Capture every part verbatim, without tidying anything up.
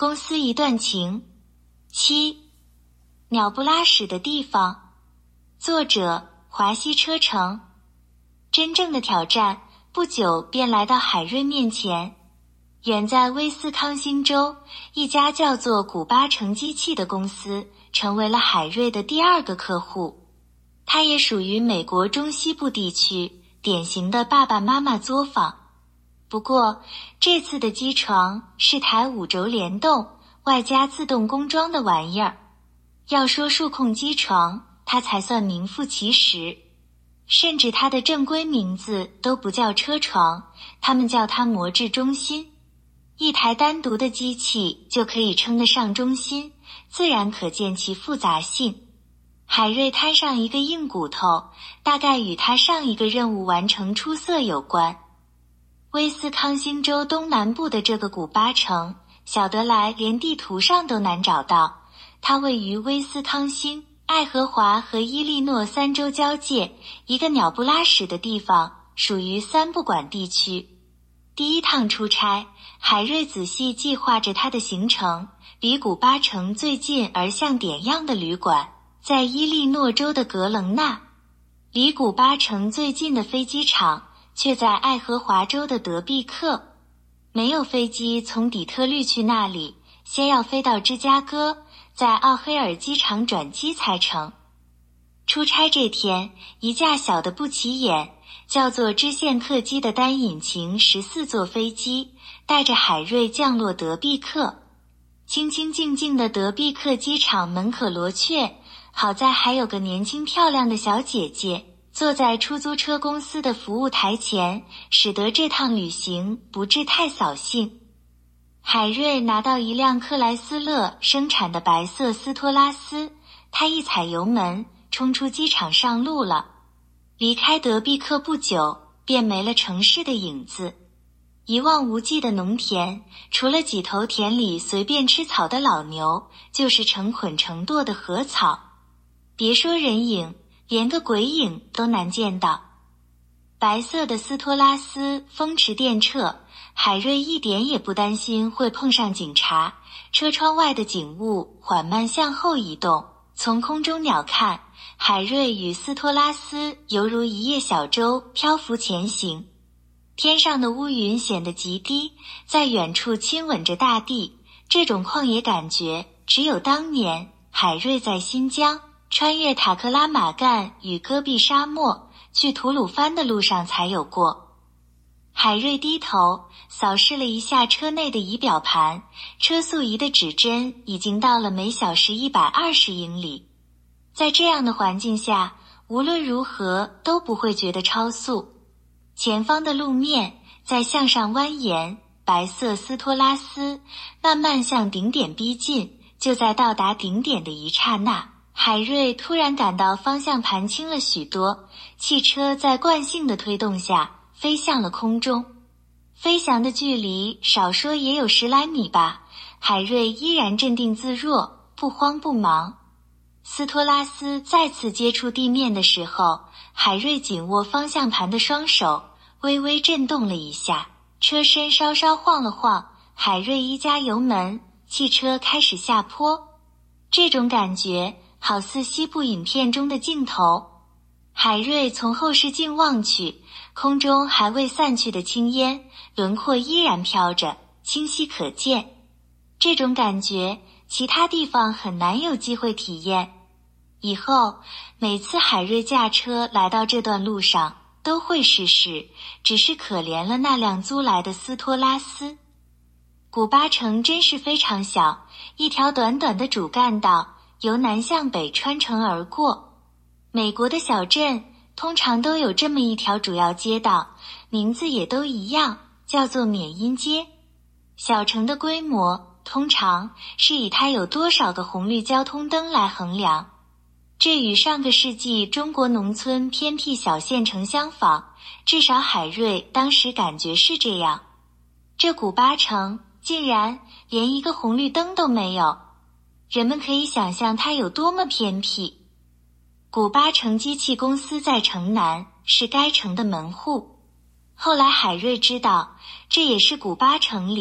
公司一段情。七，鸟不拉屎的地方。作者：华西车城。真正的挑战不久便来到海瑞面前。远在威斯康星州，一家叫做古巴城机器的公司成为了海瑞的第二个客户。它也属于美国中西部地区典型的爸爸妈妈作坊。不过这次的机床是台五轴联动外加自动工装的玩意儿。要说数控机床，它才算名副其实。甚至它的正规名字都不叫车床，他们叫它模制中心。一台单独的机器就可以称得上中心，自然可见其复杂性。海瑞摊上一个硬骨头，大概与他上一个任务完成出色有关。威斯康星州东南部的这个古巴城，小得来连地图上都难找到。它位于威斯康星、爱荷华和伊利诺三州交界，一个鸟不拉屎的地方，属于三不管地区。第一趟出差，海瑞仔细计划着他的行程，离古巴城最近而像点样的旅馆在伊利诺州的格棱纳，离古巴城最近的飞机场却在爱荷华州的德毕克。没有飞机从底特律去那里，先要飞到芝加哥，在奥黑尔机场转机才成。出差这天，一架小的不起眼，叫做支线客机的单引擎十四座飞机带着海瑞降落德毕克。清清静静的德毕克机场门可罗雀，好在还有个年轻漂亮的小姐姐坐在出租车公司的服务台前，使得这趟旅行不致太扫兴。海瑞拿到一辆克莱斯勒生产的白色斯托拉斯，他一踩油门冲出机场上路了。离开德毕克不久，便没了城市的影子。一望无际的农田，除了几头田里随便吃草的老牛，就是成捆成垛的禾草。别说人影，连个鬼影都难见到。白色的斯托拉斯风驰电掣，海瑞一点也不担心会碰上警察。车窗外的景物缓慢向后移动，从空中鸟看，海瑞与斯托拉斯犹如一叶小舟漂浮前行。天上的乌云显得极低，在远处亲吻着大地。这种旷野感觉只有当年海瑞在新疆穿越塔克拉玛干与戈壁沙漠去吐鲁番的路上才有过。海瑞低头扫视了一下车内的仪表盘，车速仪的指针已经到了每小时一百二十英里。在这样的环境下，无论如何都不会觉得超速。前方的路面在向上蜿蜒，白色斯托拉斯慢慢向顶点逼近。就在到达顶点的一刹那，海瑞突然感到方向盘轻了许多，汽车在惯性的推动下飞向了空中。飞翔的距离少说也有十来米吧，海瑞依然镇定自若，不慌不忙。斯托拉斯再次接触地面的时候，海瑞紧握方向盘的双手微微震动了一下，车身稍稍晃了晃，海瑞一加油门，汽车开始下坡。这种感觉好似西部影片中的镜头。海瑞从后视镜望去，空中还未散去的青烟，轮廓依然飘着，清晰可见。这种感觉其他地方很难有机会体验。以后每次海瑞驾车来到这段路上都会试试，只是可怜了那辆租来的斯托拉斯。古巴城真是非常小，一条短短的主干道由南向北穿城而过。美国的小镇通常都有这么一条主要街道，名字也都一样，叫做缅因街。小城的规模通常是以它有多少个红绿交通灯来衡量。这与上个世纪中国农村偏僻小县城相仿，至少海瑞当时感觉是这样。这古巴城竟然连一个红绿灯都没有，人们可以想象它有多么偏僻。古巴城机器公司在城南，是该城的门户。后来海瑞知道，这也是古巴城里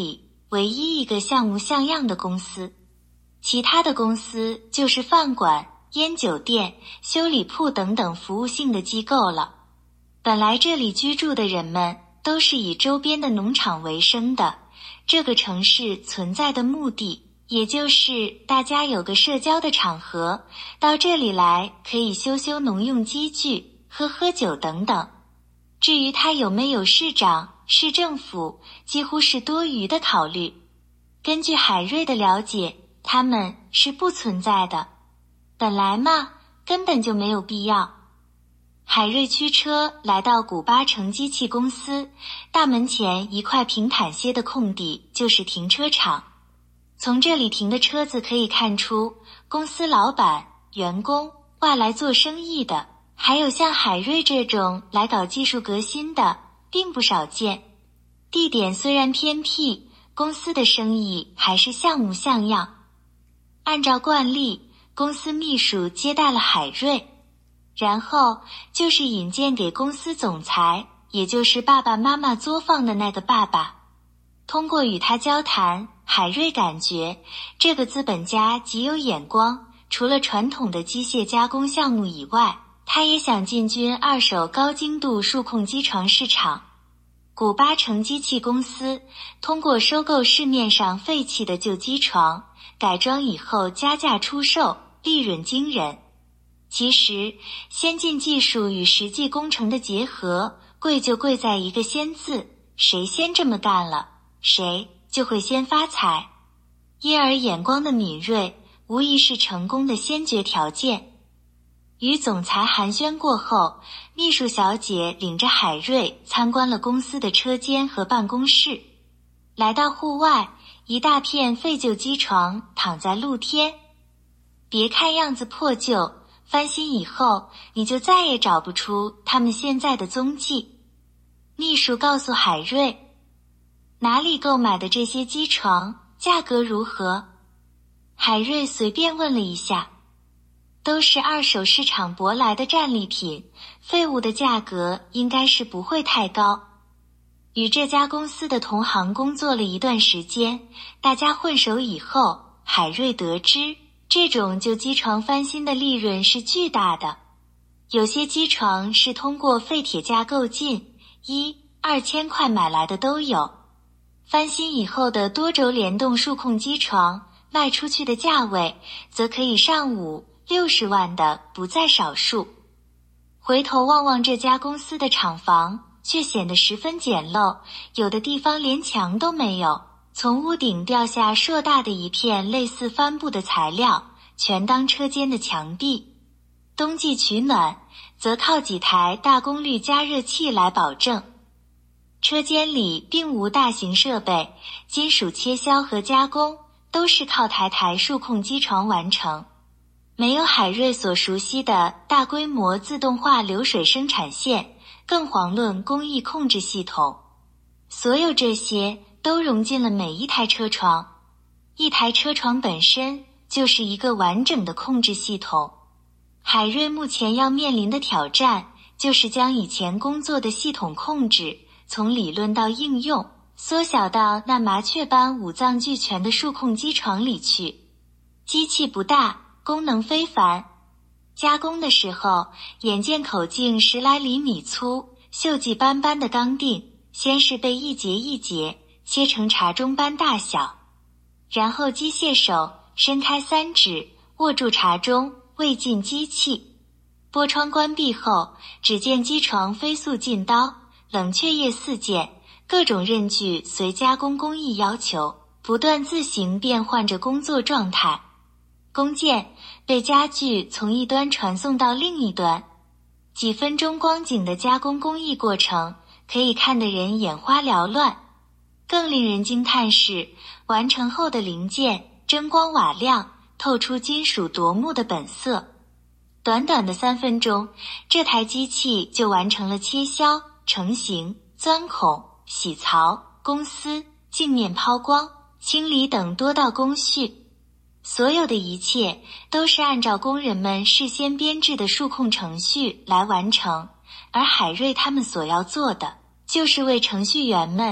唯一一个像模像样的公司，其他的公司就是饭馆、烟酒店、修理铺等等服务性的机构了。本来这里居住的人们都是以周边的农场为生的，这个城市存在的目的，也就是大家有个社交的场合，到这里来可以修修农用机具，喝喝酒等等。至于他有没有市长、市政府，几乎是多余的考虑。根据海瑞的了解，他们是不存在的。本来嘛，根本就没有必要。海瑞驱车来到古巴城机器公司，大门前一块平坦些的空地就是停车场。从这里停的车子可以看出，公司老板、员工、外来做生意的，还有像海瑞这种来搞技术革新的，并不少见。地点虽然偏僻，公司的生意还是像模像样。按照惯例，公司秘书接待了海瑞，然后就是引荐给公司总裁，也就是爸爸妈妈作坊的那个爸爸。通过与他交谈，海瑞感觉这个资本家极有眼光，除了传统的机械加工项目以外，他也想进军二手高精度数控机床市场。古巴城机器公司通过收购市面上废弃的旧机床，改装以后加价出售，利润惊人。其实先进技术与实际工程的结合，贵就贵在一个先字，谁先这么干了，谁就会先发财。因而眼光的敏锐无疑是成功的先决条件。与总裁寒暄过后，秘书小姐领着海瑞参观了公司的车间和办公室。来到户外，一大片废旧机床躺在露天，别看样子破旧，翻新以后你就再也找不出他们现在的踪迹。秘书告诉海瑞，哪里购买的这些机床，价格如何？海瑞随便问了一下，都是二手市场舶来的战利品，废物的价格应该是不会太高。与这家公司的同行工作了一段时间，大家混熟以后，海瑞得知这种旧机床翻新的利润是巨大的。有些机床是通过废铁架构进，一、二千块买来的都有。翻新以后的多轴联动数控机床卖出去的价位，则可以上五、六十万的不在少数。回头望望这家公司的厂房，却显得十分简陋，有的地方连墙都没有，从屋顶掉下硕大的一片类似帆布的材料，全当车间的墙壁。冬季取暖，则靠几台大功率加热器来保证。车间里并无大型设备，金属切削和加工都是靠台台数控机床完成。没有海瑞所熟悉的大规模自动化流水生产线，更遑论工艺控制系统。所有这些都融进了每一台车床。一台车床本身就是一个完整的控制系统。海瑞目前要面临的挑战，就是将以前工作的系统控制从理论到应用，缩小到那麻雀般五脏俱全的数控机床里去。机器不大，功能非凡。加工的时候，眼见口径十来厘米粗、锈迹斑斑的钢锭，先是被一节一节切成茶盅般大小，然后机械手伸开三指，握住茶盅，喂进机器。玻窗关闭后，只见机床飞速进刀，冷却液四溅，各种刃具随加工工艺要求，不断自行变换着工作状态。工件被家具从一端传送到另一端，几分钟光景的加工工艺过程，可以看得人眼花缭乱。更令人惊叹是，完成后的零件铮光瓦亮，透出金属夺目的本色。短短的三分钟，这台机器就完成了切削、成型、钻孔、洗槽、公丝、镜面抛光、清理等多道工序。所有的一切都是按照工人们事先编制的数控程序来完成，而海瑞他们所要做的，就是为程序员们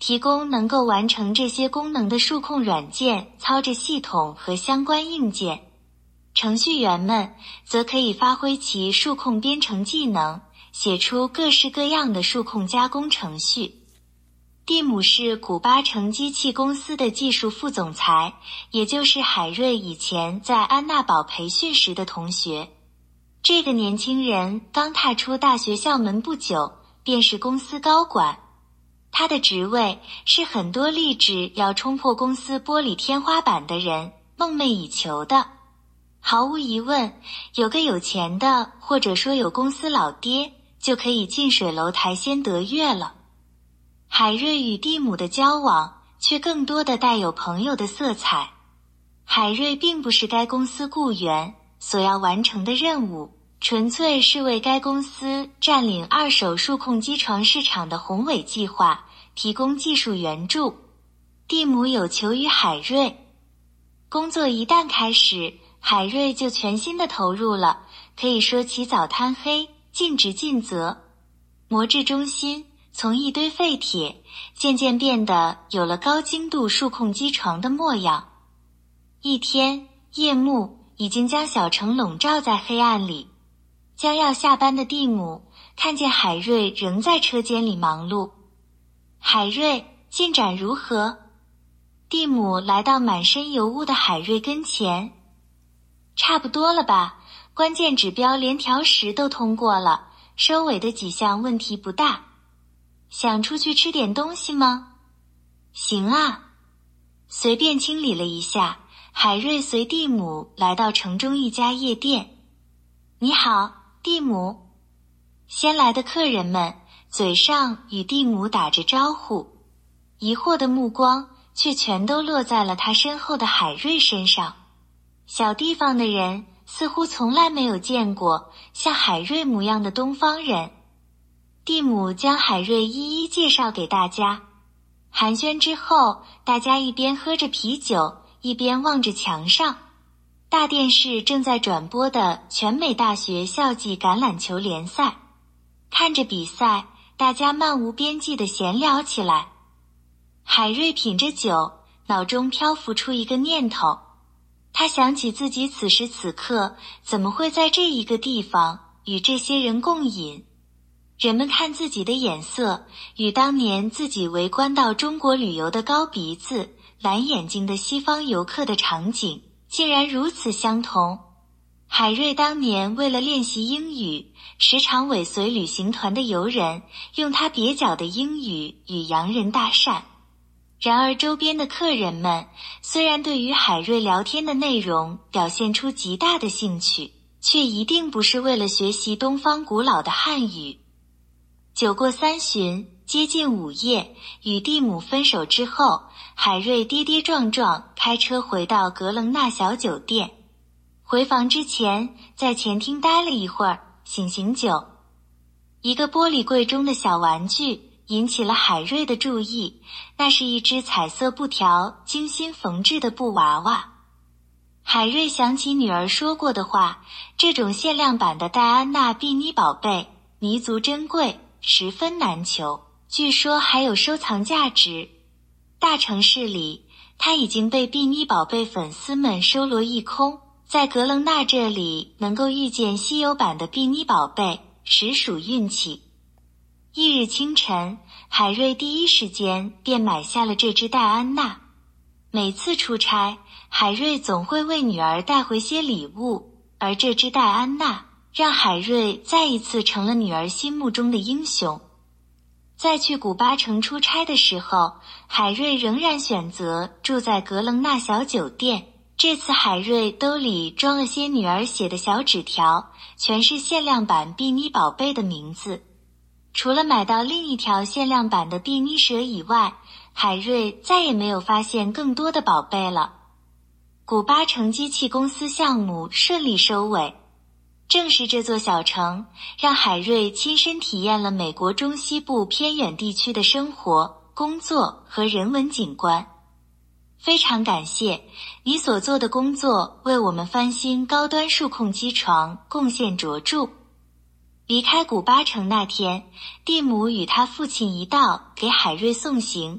提供能够完成这些功能的数控软件、操作系统和相关硬件。程序员们则可以发挥其数控编程技能，写出各式各样的数控加工程序。蒂姆是古巴城机器公司的技术副总裁，也就是海瑞以前在安娜堡培训时的同学。这个年轻人刚踏出大学校门不久，便是公司高管。他的职位是很多立志要冲破公司玻璃天花板的人梦寐以求的。毫无疑问，有个有钱的，或者说有公司老爹，就可以近水楼台先得月了。海瑞与蒂姆的交往却更多的带有朋友的色彩。海瑞并不是该公司雇员，所要完成的任务纯粹是为该公司占领二手数控机床市场的宏伟计划提供技术援助。蒂姆有求于海瑞，工作一旦开始，海瑞就全心的投入了，可以说起早贪黑，尽职尽责。模制中心从一堆废铁渐渐变得有了高精度数控机床的模样。一天，夜幕已经将小城笼罩在黑暗里。将要下班的蒂姆看见海瑞仍在车间里忙碌。海瑞，进展如何？蒂姆来到满身油污的海瑞跟前。差不多了吧，关键指标连条十都通过了，收尾的几项问题不大。想出去吃点东西吗？行啊。随便清理了一下，海瑞随蒂姆来到城中一家夜店。你好，蒂姆。先来的客人们嘴上与蒂姆打着招呼，疑惑的目光却全都落在了他身后的海瑞身上。小地方的人似乎从来没有见过像海瑞模样的东方人。蒂姆将海瑞一一介绍给大家。寒暄之后，大家一边喝着啤酒，一边望着墙上。大电视正在转播的全美大学校际橄榄球联赛。看着比赛，大家漫无边际地闲聊起来。海瑞品着酒，脑中漂浮出一个念头。他想起自己此时此刻怎么会在这一个地方与这些人共饮。人们看自己的眼色，与当年自己围观到中国旅游的高鼻子、蓝眼睛的西方游客的场景，竟然如此相同。海瑞当年为了练习英语，时常尾随旅行团的游人，用他蹩脚的英语与洋人搭讪。然而周边的客人们虽然对于海瑞聊天的内容表现出极大的兴趣，却一定不是为了学习东方古老的汉语。酒过三巡，接近午夜，与蒂姆分手之后，海瑞跌跌撞撞开车回到格楞纳小酒店。回房之前，在前厅待了一会儿，醒醒酒。一个玻璃柜中的小玩具引起了海瑞的注意，那是一只彩色布条精心缝制的布娃娃。海瑞想起女儿说过的话，这种限量版的戴安娜碧妮宝贝弥足珍贵，十分难求，据说还有收藏价值。大城市里，它已经被碧妮宝贝粉丝们收罗一空，在格楞纳这里能够遇见稀有版的碧妮宝贝，实属运气。翌日清晨，海瑞第一时间便买下了这只戴安娜。每次出差，海瑞总会为女儿带回些礼物，而这只戴安娜让海瑞再一次成了女儿心目中的英雄。在去古巴城出差的时候，海瑞仍然选择住在格楞纳小酒店。这次海瑞兜里装了些女儿写的小纸条，全是限量版碧妮宝贝的名字。除了买到另一条限量版的碧妮蛇以外，海瑞再也没有发现更多的宝贝了。古巴城机器公司项目顺利收尾。正是这座小城，让海瑞亲身体验了美国中西部偏远地区的生活、工作和人文景观。非常感谢你所做的工作，为我们翻新高端数控机床贡献卓著。离开古巴城那天，蒂姆与他父亲一道给海瑞送行，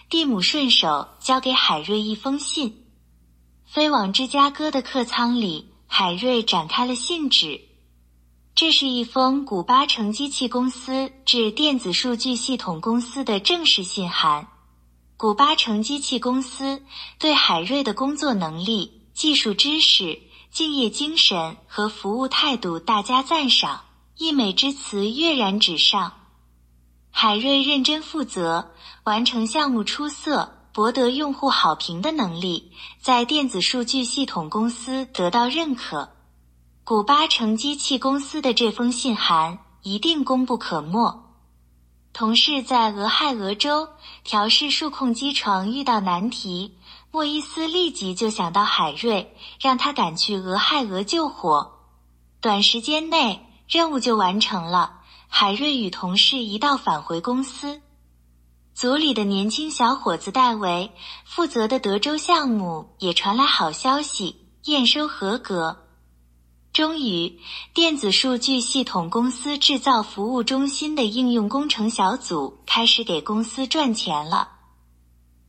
蒂姆顺手交给海瑞一封信。飞往芝加哥的客舱里，海瑞展开了信纸。这是一封古巴城机器公司致电子数据系统公司的正式信函。古巴城机器公司对海瑞的工作能力、技术知识、敬业精神和服务态度大加赞赏，溢美之词跃然纸上。海瑞认真负责，完成项目出色，博得用户好评的能力，在电子数据系统公司得到认可。古巴城机器公司的这封信函一定功不可没。同事在俄亥俄州调试数控机床遇到难题，莫伊斯立即就想到海瑞，让他赶去俄亥俄救火。短时间内任务就完成了，海瑞与同事一道返回公司。组里的年轻小伙子戴维负责的德州项目也传来好消息，验收合格。终于，电子数据系统公司制造服务中心的应用工程小组开始给公司赚钱了。